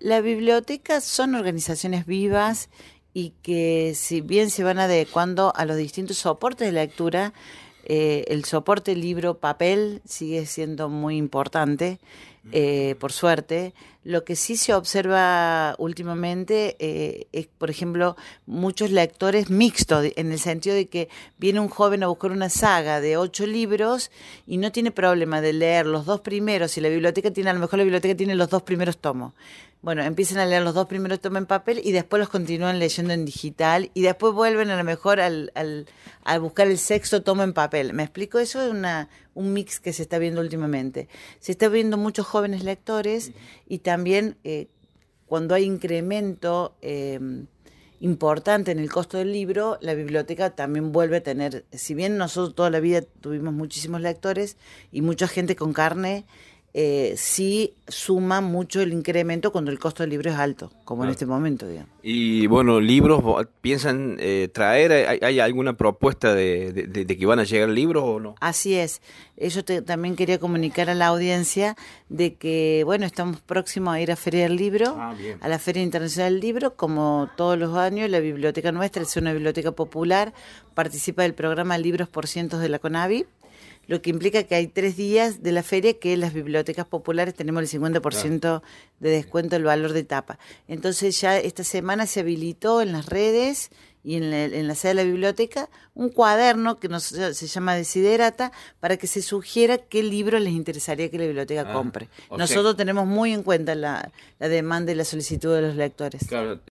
La biblioteca son organizaciones vivas y que si bien se van adecuando a los distintos soportes de lectura, el soporte libro, papel sigue siendo muy importante, por suerte. Lo que sí se observa últimamente es, por ejemplo, muchos lectores mixtos, en el sentido de que viene un joven a buscar una saga de 8 libros y no tiene problema de leer los 2 primeros, si la biblioteca tiene, a lo mejor la biblioteca tiene los 2 primeros tomos. Bueno, empiezan a leer los 2 primeros tomos en papel y después los continúan leyendo en digital y después vuelven a lo mejor a buscar el 6.º tomo en papel. ¿Me explico? Eso es un mix que se está viendo últimamente. Se está viendo muchos jóvenes lectores y también cuando hay incremento importante en el costo del libro, la biblioteca también vuelve a tener, si bien nosotros toda la vida tuvimos muchísimos lectores y mucha gente con carne, sí suma mucho el incremento cuando el costo del libro es alto, como en este momento, digamos. Y bueno, libros, ¿piensan traer? ¿Hay alguna propuesta de que van a llegar libros o no? Así es. Yo también quería comunicar a la audiencia de que, bueno, estamos próximos a ir a Feria del Libro, a la Feria Internacional del Libro, como todos los años. La biblioteca nuestra es una biblioteca popular, participa del programa Libros por Cientos de la CONAVI, lo que implica que hay 3 días de la feria que las bibliotecas populares tenemos el 50% de descuento del valor de tapa. Entonces ya esta semana se habilitó en las redes y en la sede de la biblioteca un cuaderno que se llama Desiderata para que se sugiera qué libro les interesaría que la biblioteca compre. Nosotros tenemos muy en cuenta la demanda y la solicitud de los lectores. Claro.